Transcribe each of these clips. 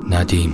ندیم.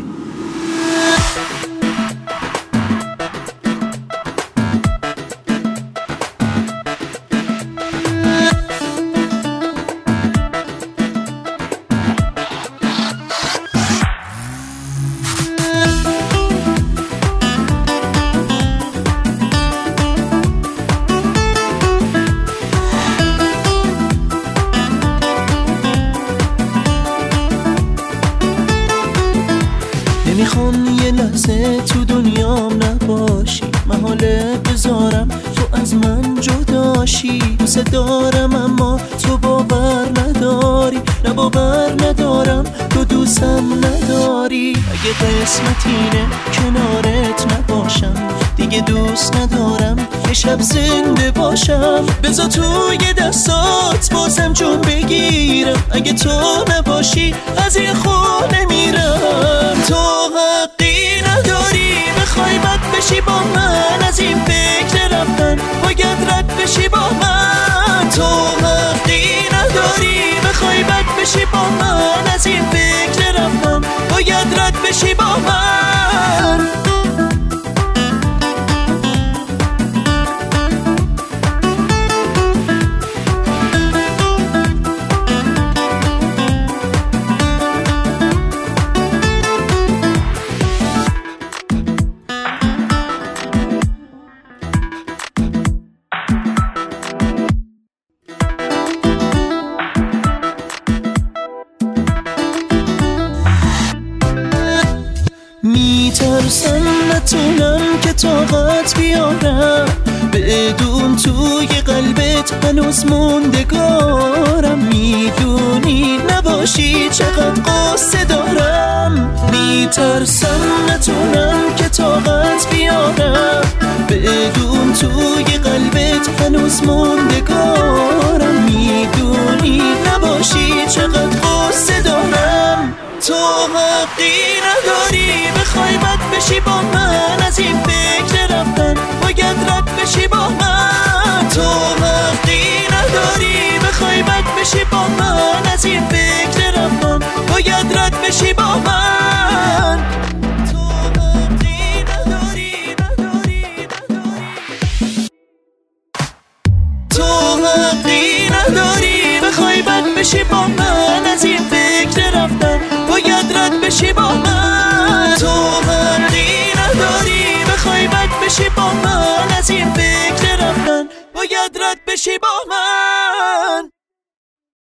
نمیخوام یه لحظه تو دنیام نباشی، محاله بذارم تو از من جداشی. دوست دارم اما تو باور نداری، نه باور ندارم تو دوستم نداری. اگه قسمت اینه کنارت نباشم، دیگه دوست ندارم یه شب زنده باشم. بذار توی دستات بازم جون بگیرم، اگه تو نباشی از این خونه میرم. تو حقی نداری بخوای بد بشی با من، از این فکر رفتن باید رد بشی با من. تو حقی نداری بخوای بد بشی با من، از این فکر رفتن باید رد بشی با من. میترسم نتونم که طاقت بیارم، بدون توی قلبت هنوز موندگارم. میدونی نباشی چقدر قصه دارم. میترسم نتونم که طاقت بیارم، بدون توی قلبت هنوز موندگارم. میدونی نباشی چقدر قصه دارم. تو حقی نداری بخوای بد بشی با من،